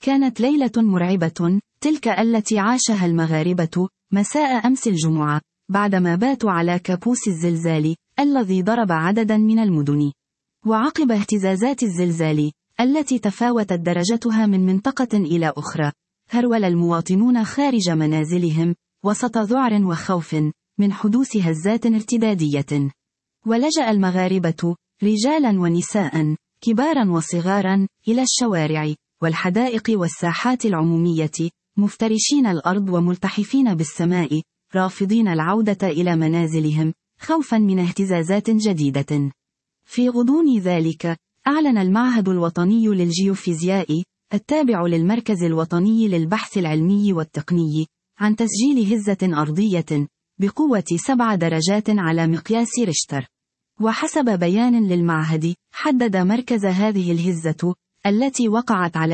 كانت ليلة مرعبة، تلك التي عاشها المغاربة مساء أمس الجمعة، بعدما باتوا على كابوس الزلزال الذي ضرب عددا من المدن. وعقب اهتزازات الزلزال التي تفاوتت درجتها من منطقة إلى أخرى، هرول المواطنون خارج منازلهم وسط ذعر وخوف من حدوث هزات ارتدادية. ولجأ المغاربة رجالا ونساء كبارا وصغارا إلى الشوارع والحدائق والساحات العمومية، مفترشين الأرض وملتحفين بالسماء، رافضين العودة إلى منازلهم خوفا من اهتزازات جديدة. في غضون ذلك، أعلن المعهد الوطني للجيوفيزياء التابع للمركز الوطني للبحث العلمي والتقني عن تسجيل هزة أرضية بقوة 7 درجات على مقياس ريشتر. وحسب بيان للمعهد، حدد مركز هذه الهزة التي وقعت على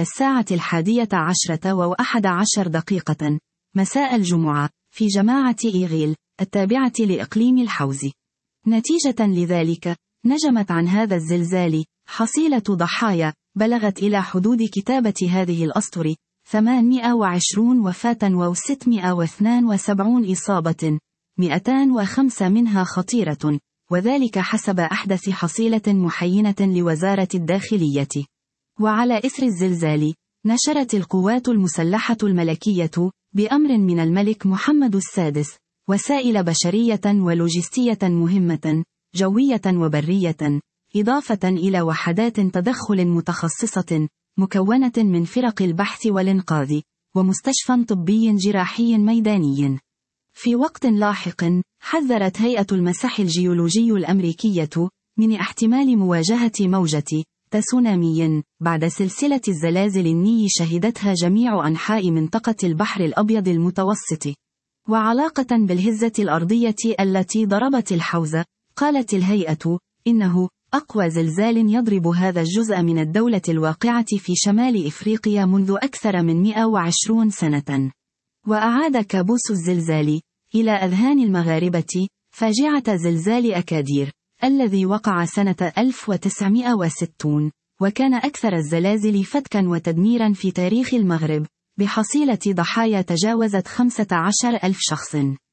11:11 مساء الجمعة في جماعة إيغيل التابعة لإقليم الحوز. نتيجة لذلك، نجمت عن هذا الزلزال حصيلة ضحايا بلغت إلى حدود كتابة هذه الأسطر 820 وفاة و672 إصابة، 205 منها خطيرة، وذلك حسب أحدث حصيلة محينة لوزارة الداخلية. وعلى إثر الزلزال، نشرت القوات المسلحة الملكية بأمر من الملك محمد السادس وسائل بشرية ولوجستية مهمة، جوية وبرية، إضافة إلى وحدات تدخل متخصصة مكونة من فرق البحث والإنقاذ، ومستشفى طبي جراحي ميداني. في وقت لاحق، حذرت هيئة المسح الجيولوجي الأمريكية من احتمال مواجهة موجة تسونامي بعد سلسلة الزلازل الني شهدتها جميع أنحاء منطقة البحر الأبيض المتوسط. وعلاقة بالهزة الأرضية التي ضربت الحوز، قالت الهيئة إنه أقوى زلزال يضرب هذا الجزء من الدولة الواقعة في شمال إفريقيا منذ أكثر من 120 سنة. وأعاد كابوس الزلزال إلى أذهان المغاربة فاجعة زلزال أكادير الذي وقع سنة 1960، وكان أكثر الزلازل فتكا وتدميرا في تاريخ المغرب، بحصيلة ضحايا تجاوزت 15,000 شخص.